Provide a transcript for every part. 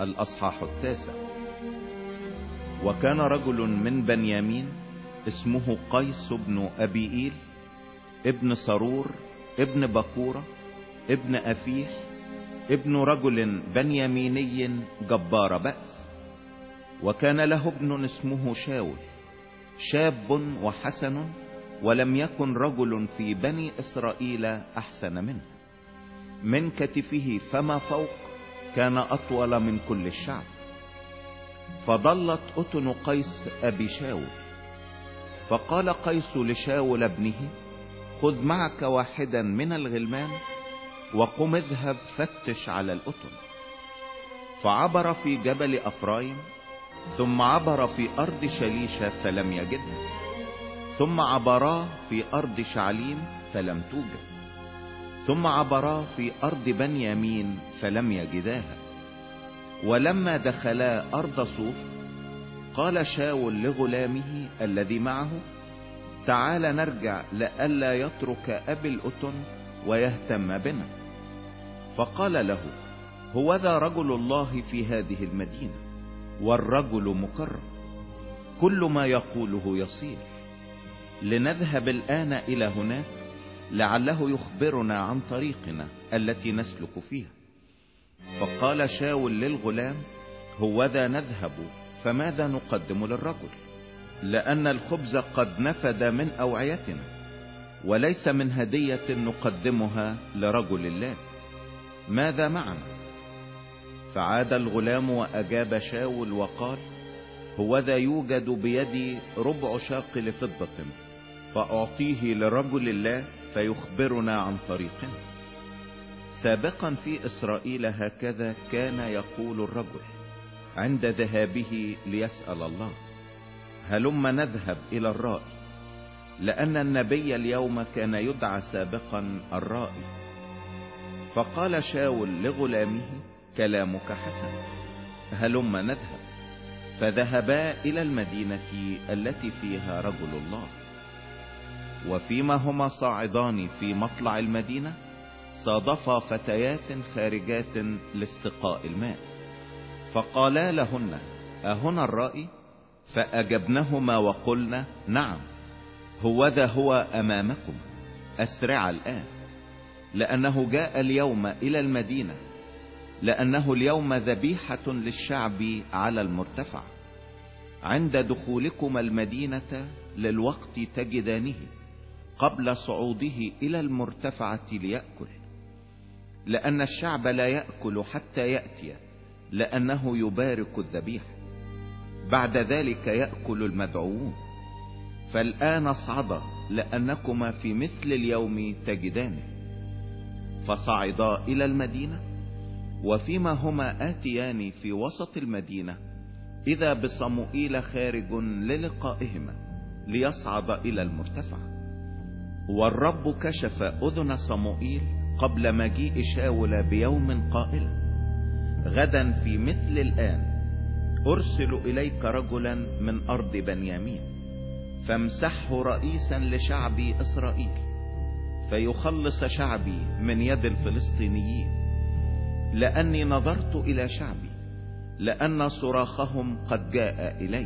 الأصحاح 9. وكان رجل من بنيامين اسمه قيس بن أبيئيل ابن سرور ابن بكورة ابن أفيح ابن رجل بنياميني جبار بأس. وكان له ابن اسمه شاول، شاب وحسن، ولم يكن رجل في بني إسرائيل أحسن منه. من كتفه فما فوق كان أطول من كل الشعب. فضلت أتن قيس أبي شاول. فقال قيس لشاول ابنه: خذ معك واحدا من الغلمان وقم اذهب فتش على الأتن. فعبر في جبل أفرايم، ثم عبر في أرض شليشة فلم يجدها، ثم عبرا في أرض شعليم فلم توجد، ثم عبرا في أرض بنيامين فلم يجداها. ولما دخلا أرض صوف قال شاول لغلامه الذي معه: تعال نرجع لئلا يترك أبي الأتن ويهتم بنا. فقال له: هوذا رجل الله في هذه المدينة، والرجل مكرم، كل ما يقوله يصير. لنذهب الآن إلى هناك لعله يخبرنا عن طريقنا التي نسلك فيها. فقال شاول للغلام: هوذا نذهب، فماذا نقدم للرجل؟ لأن الخبز قد نفد من أوعيتنا، وليس من هدية نقدمها لرجل الله. ماذا معنا؟ فعاد الغلام وأجاب شاول وقال: هوذا يوجد بيدي 4 شاقل فضة، فأعطيه لرجل الله فيخبرنا عن طريقنا. سابقا في إسرائيل هكذا كان يقول الرجل عند ذهابه ليسأل الله: هلم نذهب إلى الرائي، لأن النبي اليوم كان يدعى سابقا الرائي. فقال شاول لغلامه: كلامك حسن، هلم نذهب. فذهبا إلى المدينة التي فيها رجل الله. وفيما هما صاعدان في مطلع المدينة صادفا فتيات خارجات لاستقاء الماء، فقالا لهن: أهنا الرائي؟ فأجبنهما وقلنا: نعم، هوذا هو أمامكم، أسرع الآن، لأنه جاء اليوم إلى المدينة، لأنه اليوم ذبيحة للشعب على المرتفع. عند دخولكم المدينة للوقت تجدانه قبل صعوده إلى المرتفعة ليأكل، لأن الشعب لا يأكل حتى يأتي، لأنه يبارك الذبيحة. بعد ذلك يأكل المدعوون. فالآن اصعدا، لأنكما في مثل اليوم تجدانه. فصعدا إلى المدينة، وفيما هما آتيان في وسط المدينة إذا بصموئيل خارج للقائهما ليصعد إلى المرتفع. والرب كشف أذن صموئيل قبل مجيء شاول بيوم قائلا: غدا في مثل الآن أرسل إليك رجلا من أرض بنيامين، فامسحه رئيسا لشعب إسرائيل، فيخلص شعبي من يد الفلسطينيين، لأني نظرت إلى شعبي، لأن صراخهم قد جاء إلي.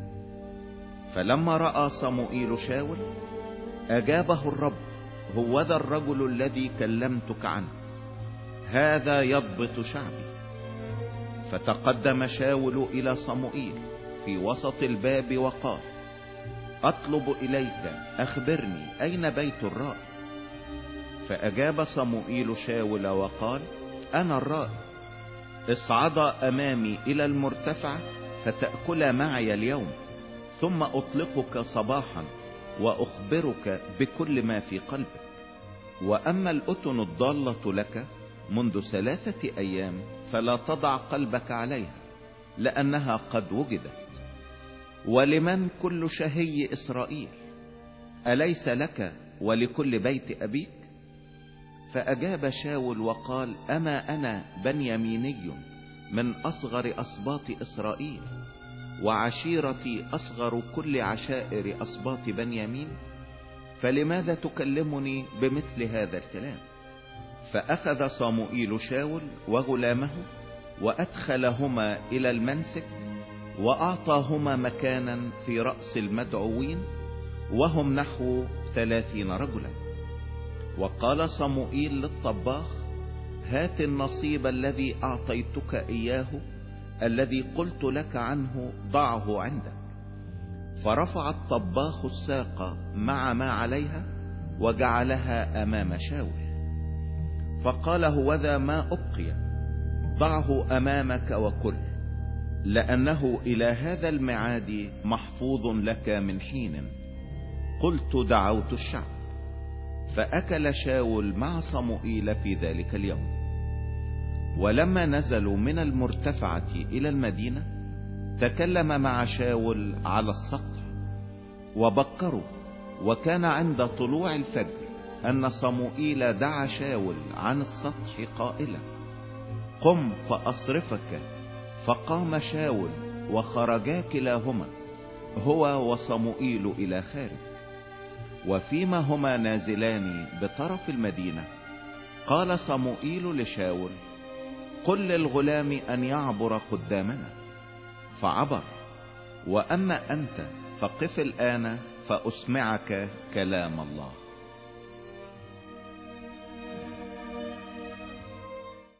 فلما رأى صموئيل شاول أجابه الرب: هوذا الرجل الذي كلمتك عنه، هذا يضبط شعبي. فتقدم شاول إلى صموئيل في وسط الباب وقال: أطلب إليك، أخبرني أين بيت الرائي؟ فأجاب صموئيل شاول وقال: أنا الرائي، اصعدا أمامي إلى المرتفع فتأكل معي اليوم، ثم أطلقك صباحا وأخبرك بكل ما في قلبك. وأما الأتن الضالة لك منذ 3 أيام فلا تضع قلبك عليها، لأنها قد وجدت. ولمن كل شهي إسرائيل؟ أليس لك ولكل بيت أبيك؟ فأجاب شاول وقال: أما أنا بنياميني من أصغر أسباط إسرائيل، وعشيرتي أصغر كل عشائر أسباط بنيامين، فلماذا تكلمني بمثل هذا الكلام؟ فأخذ صموئيل شاول وغلامه وأدخلهما إلى المنسك، وأعطاهما مكانا في رأس المدعوين، وهم نحو 30 رجلا. وقال صموئيل للطباخ: هات النصيب الذي أعطيتك إياه، الذي قلت لك عنه ضعه عندك. فرفع الطباخ الساق مع ما عليها وجعلها أمام شاول، فقال: هوذا ما أبقي، ضعه أمامك وكل، لأنه إلى هذا الميعاد محفوظ لك من حين. قلت: دعوت الشعب. فأكل شاول مع صموئيل في ذلك اليوم. ولما نزلوا من المرتفعة إلى المدينة، تكلم مع شاول على السطح وبكروا. وكان عند طلوع الفجر أن صموئيل دعا شاول عن السطح قائلا: قم فأصرفك. فقام شاول وخرجا كلاهما هو وصموئيل إلى خارج. وفيما هما نازلان بطرف المدينة، قال صموئيل لشاول: قل للغلام أن يعبر قدامنا. فعبر. وأما أنت فقف الآن فأسمعك كلام الله.